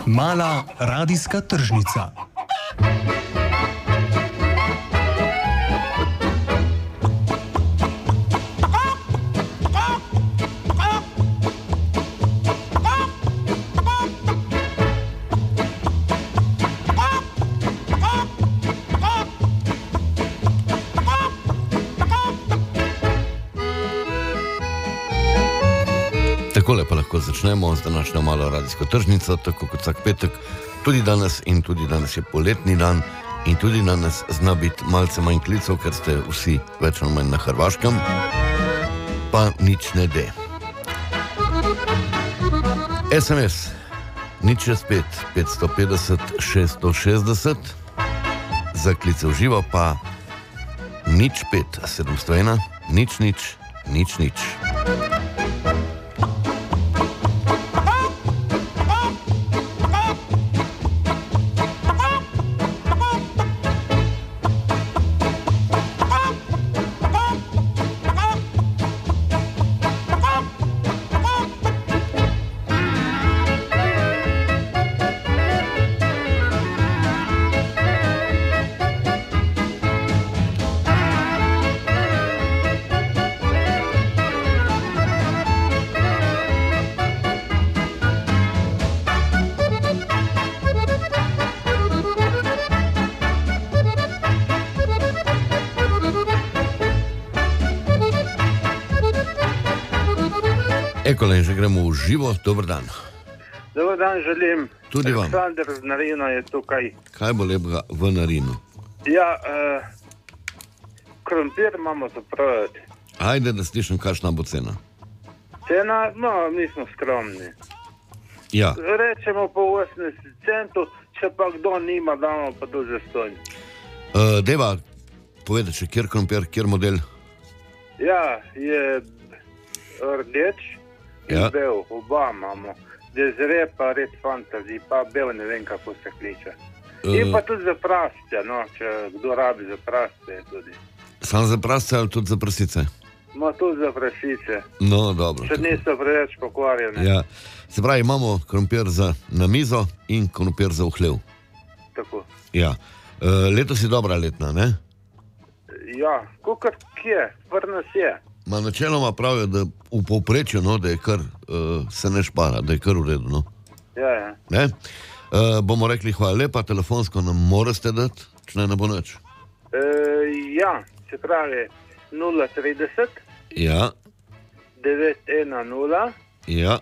Mala radijska tržnica. Takole pa lahko začnemo z današnjo malo radijsko tržnico, tako kot vsak petek, tudi danes je poletni dan in tudi danes zna biti malce manj klicov, ker ste vsi več ali manj na Hrvaškem, pa nič ne de. SMS 065 550 660, za klice v živo pa 05 701 0000. Ekole, že gremo v živo, dober dan. Dobar dan želim. Tudi vam. Aleksandar z Narina je tukaj. Kaj bo lepega v Narinu? Ja, krompir imamo zapraviti. Ajde, da slišim, kakšna bo cena. Cena, no, mi smo skromni. Ja. Rečemo po 80 centov, če pa kdo nima, damo pa to že stojno. Deva, povedati, če kjer krompir, kjer model? Ja, je rdeč in Ja. bel, oba imamo. Dezre pa Red Fantasy, pa bel ne vem, kako se kliče. In pa tudi za prastje, no, če kdo rabi za prastje tudi. Sam za prasce ali tudi za prasice? Ma tudi za prasice, No, dobro. če niso preveč pokvarjene. Ja. Se pravi, imamo krompir za na mizo in krompir za v hlev. Tako. Ja. Letos je dobra letna, ne? Ja, kukar kje, vrnas je. Ma načeloma pravijo, da v povprečju, no, da je kar, se ne špara, da je kar v redu, no. Ja. Ne? Bomo rekli hvala lepa, telefonsko nam morate dati, če ne bo nič. Ja, se pravi 030 Ja, 910 ja,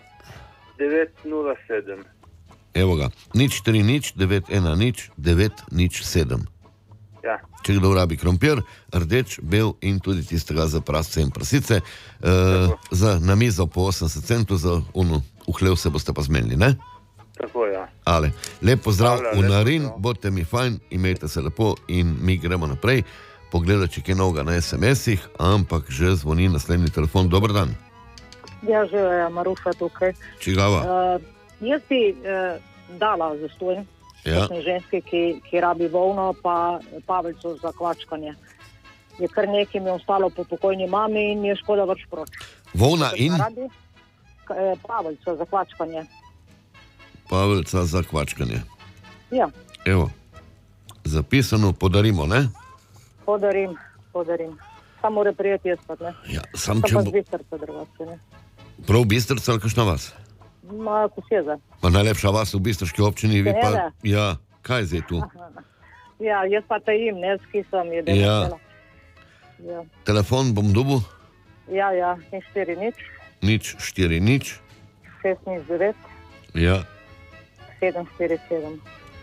907. evo ga. 040 910 907. Ja, Če kdo rabi krompir, rdeč, bel in tudi tistega za prasce in prasice, za na mizo po 80 centov, za unu v hlev se boste pa zmenili, ne? tako ja. Ale, lep pozdrav Hvala, v lep Narin, pozdrav. bodite mi fajn, imejte se lepo in mi gremo naprej, pogledati, če kaj novega na SMS-ih, ampak že zvoni naslednji telefon. Dober dan. Ja, že je Maruša tukaj. Čigava? Jaz bi dala zastojn Ja. ženske, ki rabi volno, pa pavelco za kvačkanje. Je kar nekaj mi je ostalo po pokojni mami in je škoda vrš proč. Volna in Radi pavelco za kvačkanje. pavelca za kvačkanje. Ja, Evo, zapisano, podarimo, ne? podarim. Samo mora prijeti jespati, ne? Ja, sam To če pa bo z Bistrca drugače, ne? prav Bistrca ali kakšna vas? Ma, Kosjeza. Pa najlepša vas v Bistrški občini, vi pa... Seveda. Ja, kaj je zdaj tu? Ja, jaz pa tajim, ne, s kisom je Ja. delala. Ja. Telefon bom dobil, Ja, 040 040, 609 ja, 747.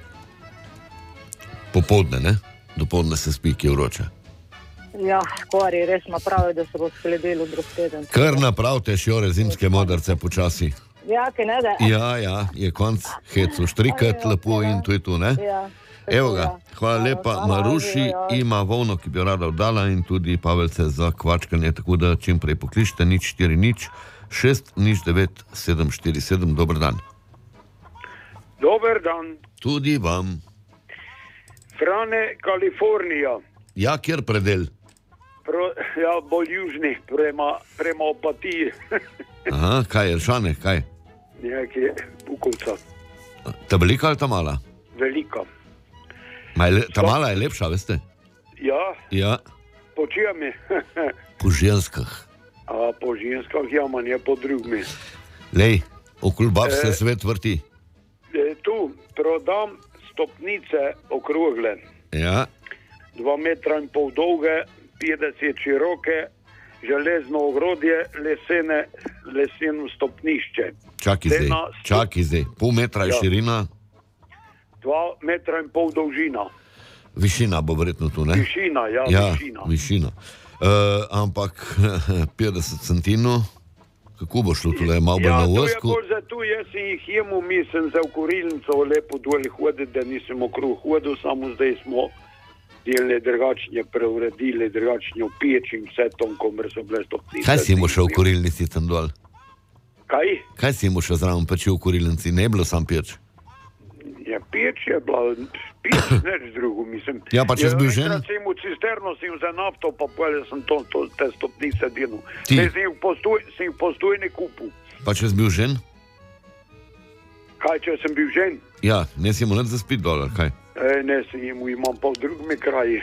popoldne, ne? Dopoldne se spi, ki je vroče. Ja, skori, res ima pravi, da se bo skledilo drug teden. Kar napravite šjore zimske modrce počasi. Ja, ki ne da. Ja, je konc hecu štrikat lepo in to je tu, ne? Ja, Evo ga, hvala lepa, Maruši ima volno, ki bi jo rada oddala in tudi pavelce za kvačkanje, tako da čim prej pokličite 040 609 747. Dober dan. Dober dan, Tudi vam. Frane, Kalifornija. Ja, kjer predel? Ja, bolj južni, prema Opatiji. Aha, kaj je, Šane, kaj? Nekje Bukovca. Ta velika ali ta mala? velika. Ta mala je lepša, veste? Ja, Ja, po čijami? po ženskah. A po ženskah, ja, manj je po drugmi. Lej, okoli bab se svet vrti. Tu prodam stopnice okrogle. Ja, 2,5 metra dolge, 50 široke, železno ogrodje, leseno stopnišče. čakaj zdaj. Pol metra je Ja. širina, 2,5 metra dolžina. višina bo verjetno tu, ne? Višina, ja, Ja, višina. višina. Ampak 50 centinov, kako bo šlo tule, malo bolj Ja, na to je vosku? bolj za tu, jaz si jih jemu mislim za v kurilnico lepo dol hoditi, da nisem okrog hodil, samo zdaj smo delali drugačne, preuredili drugačne v peč in vse tom, komer so bile stopnice. Kaj si mu šel v kurilnici tam dol? Kaj? Kaj si mu še zraven pečil v kurilnici? Ne je bilo sam peč. Ja, peč je bila, peč, neč drugo, mislim. Ja, pa če si bil žen? Enkrat sem v cisterno, sem za nafto, pa pojel sem te stopnice delal. Ti? Zdaj sem jih postojne kupil. Pa če si bil žen? Kaj, če sem bil žen? Ja, ne si mu nič za spit dol, ali kaj? Ne, sem jim imam pa v drugimi kraji.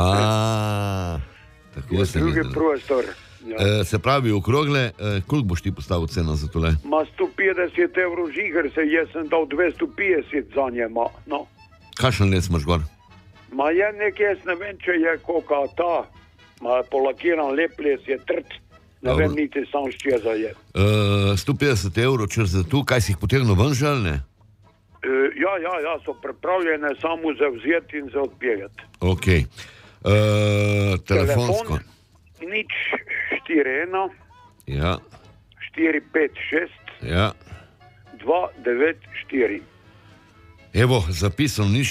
Tako se Drugi mi. prostor. Ja. Se pravi, okrogle, koliko boš ti postavil ceno za tole? Ma 150 evrov žiger, jaz sem dal 250 za njema. No. Kakšen les imaš gor? Ma je nekaj, jaz ne vem, če je koka ta, ma polakiran lep les je trd, ne Dobro. vem niti sam s čeza je. 150 evrov, če za tu, kaj si jih potegnil ven že ali ne? Ja, so pripravljene samo za vzeti in za odpeljati. Ok. Telefonsko. Nič 41 Ja, 456 ja. 294. Evo, zapisal ni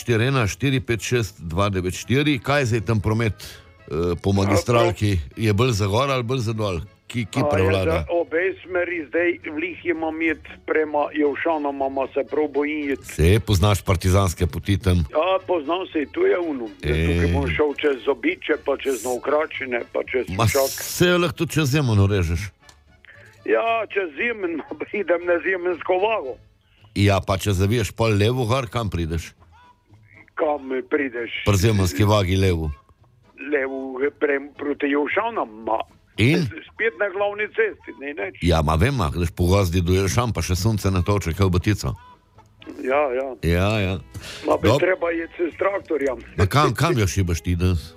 41456-294. Kaj je zdaj tam promet po magistralki? Je bolj za gor ali bolj za dol? Ki prevlada? Obe smeri zdaj vlih imam jet prema Jevšanom, se prav bojim jet. Se poznaš partizanske poti tam? Ja, poznam se, tu je unu. Tukaj bom šel čez Zobiče, pa čez Novkračine, pa čez Sušak. Se jo lahko tudi čez Zemano režeš. Ja, čez Zemen, idem na Zemensko vago. Ja, pa če zaviješ pol levo gor, kam prideš? Kam prideš? Pri Zemanski vagi levo. Levo proti Jevšanom, In? spet na glavni cesti, ne neč. Ja, ma vem, greš po gozdi do Jelšan, pa še sonce natoče, kao batico. Ja. Ja. Ma bi treba iti s traktorjem. Ma kam jo šibaš ti danes?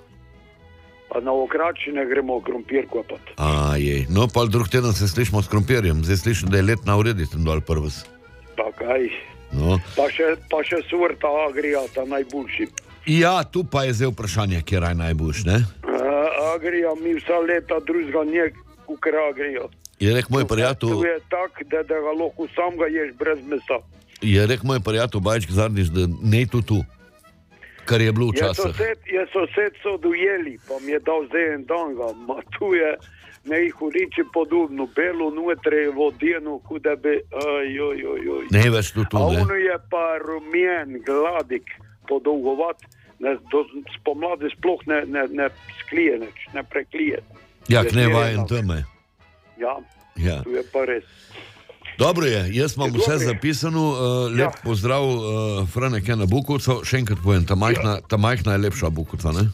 Pa na Okračine gremo krompir kopat. Jej. No, pa drug teden se slišimo s krompirjem. Zdaj slišim, da je let na uredi tam dol prvs. Pa kaj? No. Pa še sorta Agrija, ta najboljši. Ja, tu pa je zdaj vprašanje, kje raj najboljš, ne? Agrija mi vsa leta drugega njeg, kukaj Agrija. Je rekel moj prijatelj... To je tak, da ga lahko sam ga ješ brez mesa. Je rekel moj prijatelj Bajčk zadnjič, da ne tu, kar je bilo včasih. Je sosed so dojeli, pa mi je dal zdaj en dan ga, ma tu je ne jih uliči podobno, belo nutre vodeno, kuda bi, ojojojoj. Ne več tu, A ne? ono je pa rumen, gladik, podolgovat, spomladi sploh ne sklije neč, ne preklije. Ja, ne vajen teme. Ja, tu je pa res. Dobro je, jaz imam vse zapisano, lep pozdrav Franek je na Bukovcu, še enkrat povem, ta majhna je lepša Bukovca, ne?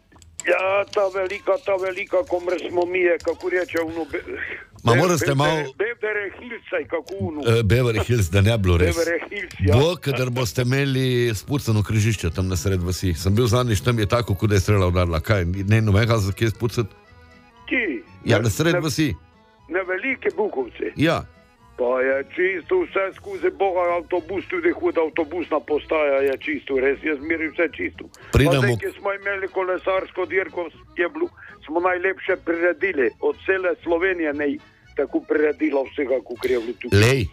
Ja, ta velika, komer smo mi je, kako reče ono... Ma morate malo... Beverly Hills, kako ono... Beverly Hills, da ne bilo res. Beverly Hills, ja. Bo, kadar boste imeli spucano križišče tam na sred vasi. Sem bil zadnjič tam, je tako, kot da je strela udarila. Kaj, ne novega za kje spucati? Ki? Ja, na sred vasi. Na velike Bukovce. Ja. Pa je čisto vse skozi Boga, avtobus tudi hud, avtobusna postaja je čisto, res je zmeri vse čisto. Pridemo... Pa zdaj, ki smo imeli kolesarsko dirko, smo najlepše priredili, od cele Slovenije ne tako priredila vsega, kot je bilo tukaj. Lej,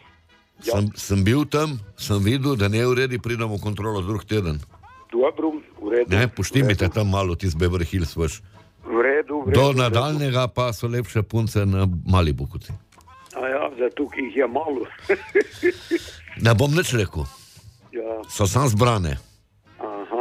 sem bil tam, sem videl, da ne uredi, pridemo kontrolo drug teden. Dobro, v redu. Ne, poštimite tam malo ti z Beverly Hills, veš. V redu. Do nadaljnega pa so lepše punce na Mali Bukovci. Ja, zato jih je malo. Ne bom nič rekel. Ja. So sam zbrane. Aha.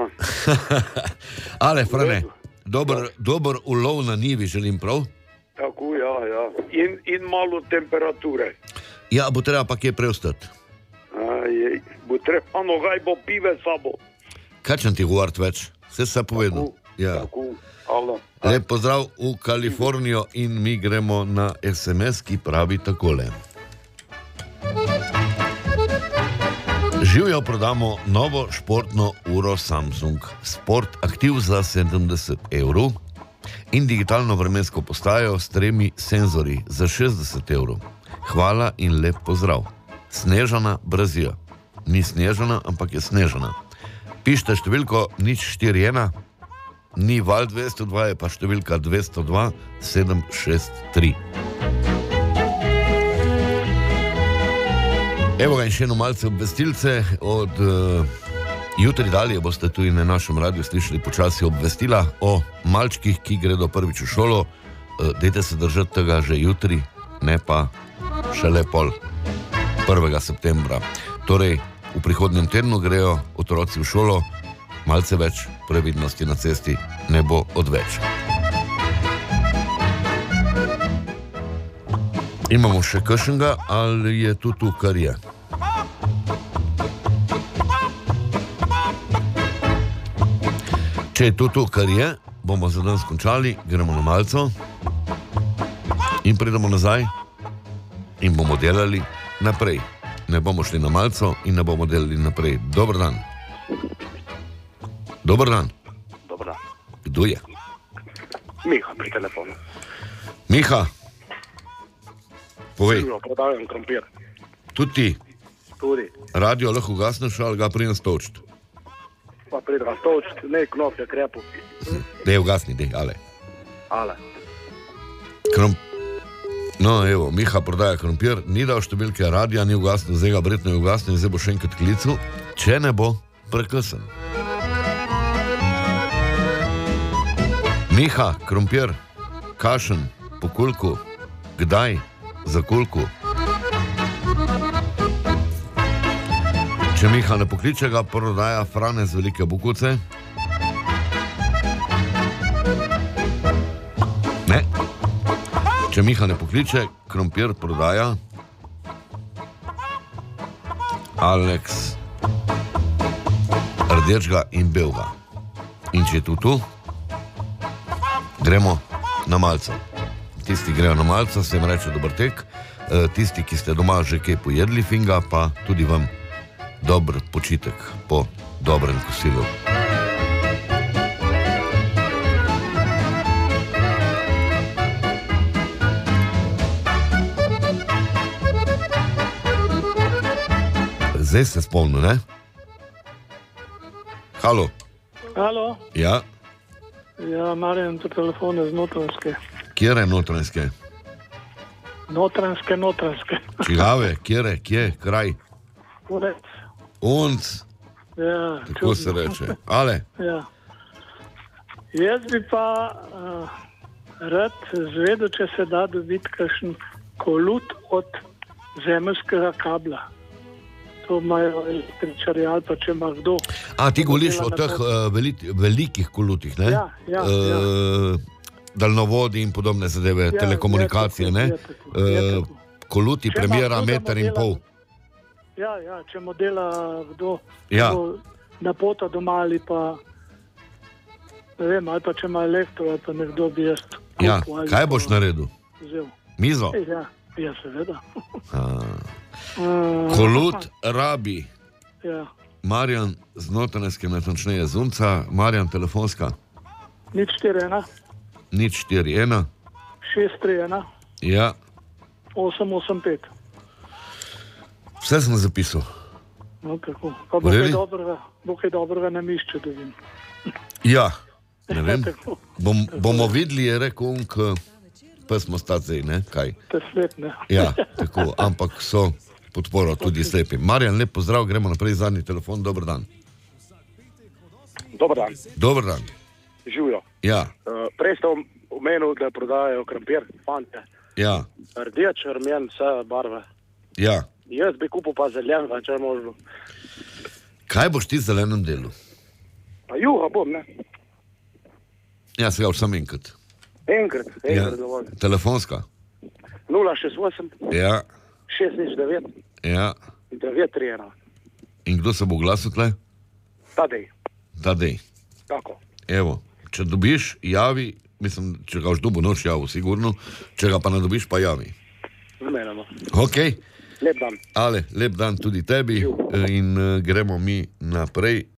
Ale, Frane, dober ulov na njivi želim, prav? Tako, ja. In malo temperature. Ja, bo treba pa kje preostati. Je bo treba nogaj bo pive sabo. Kaj če ti govoriti več? Vse se povedal. Ja. Tako, hvala. Lep pozdrav v Kalifornijo in mi gremo na SMS, ki pravi takole. Živjo, prodamo novo športno uro Samsung Sport Active za 70 evrov in digitalno vremensko postajo s 3 senzori za 60 evrov. Hvala in lep pozdrav. Snežana Brazija. Ni Snežana, ampak je Snežana. Pišite številko 041, ni val 202, je pa številka 202 763. Evo ga in še eno malce obvestilce. Od jutri dalje boste tudi na našem radiju slišali počasi obvestila o malčkih, ki gredo prvič v šolo. Dajte se držati tega že jutri, ne pa šele 1. septembra. Torej, v prihodnjem tednu grejo otroci v šolo, malce več previdnosti na cesti ne bo odveč. Imamo še kakšnega, ali je tu, kar je? Če je to, kar je, bomo za danes končali, gremo na malco in pridemo nazaj in bomo delali naprej. Ne bomo šli na malco in ne bomo delali naprej. Dober dan. Dober dan. Dobar dan. Kdo je? Miha pri telefonu. Miha, povej, Živijo, prodajam krompir. tudi ti Tudi. radio lahko ugasneš ali ga pridem stočiti? Pa pridem stočiti, ne knop je krepo. Dej ugasni, dej, ale. Ale. No, evo, Miha prodaja krompir, ni dal številke radia, ni ugasnil, zdaj ga verjetno je ugasnil in zdaj bo še enkrat klical, če ne bo prekesen. Miha, krompir, kašen, po koliko, kdaj, za koliko? Če Miha ne pokliče, ga prodaja Frane z Velike Bukovce. Ne. Če Miha ne pokliče, krompir prodaja Aleks rdečega in belega. In če je tu, gremo na malco. Tisti grejo na malco, se jim reče dober tek. Tisti, ki ste doma že kaj pojedli finga, pa tudi vam dober počitek po dobrem kosilu. Zdaj se spomnim, ne? Halo? Halo, Ja, ja, Marjan, to telefon je z Notranjske. kjere notranjske? Notranjske. Čigave, kjere, kje, kraj? Urec. Unc, Ja, tako se reče. Ale, Ja. Jaz bi pa rad zvedel, če se da dobiti kakšen kolut od zemeljskega kabla. To imajo električarji ali pa če ima kdo. ti govoriš o teh velikih kolutih, ne? Ja, ja, Daljnovodi in podobne zadeve, telekomunikacije, ne? je tako. Koluti Če ima premjera kdo, da mu 1,5 metra. Ja, če mu dela kdo Ja. na pota doma ali pa ne vem, ali pa če ima elektro ali pa nekdo bi jaz Ja, kupil ali kaj pa boš naredil? vzel. Mizo? Ja, seveda. Kolut rabi Ja. Marjan z Notranjske, natančneje z Unca. Marjan, telefonska 041 041. 631 Ja, 885. vse sem zapisal. No, tako. Pa bo Really? kaj dobrega na mišče dobim. Ja, ne vem. Tako. Bomo videli, je rekel Unk, pa smo stati zdaj, ne? Kaj? To je svet, ne? Ja, tako, ampak so podporo tudi slepim. Marjan, lep pozdrav, gremo naprej, zadnji telefon, dober dan. Dobar dan. Dober dan. Živijo. Ja, Prej ste omenil, da prodajajo krompir, fante. ja, Rdeč, rumen, vse barve. ja. Jaz bi kupil pa zelen, če je možno. Kaj boš ti v zelenem delu? Pa juha bom, ne? Ja, se ga vsem enkrat. Enkrat Ja. dovolj. Telefonska? 068 Ja, 609 ja. 931. In kdo se bo oglasil tle? Tadej. Tako. Evo, če dobiš, javi, mislim, če ga už dobo noč javi, sigurno, če ga pa ne dobiš, pa javi. Zmenjamo. Ok. Lep dan. Ale, lep dan tudi tebi in gremo mi naprej.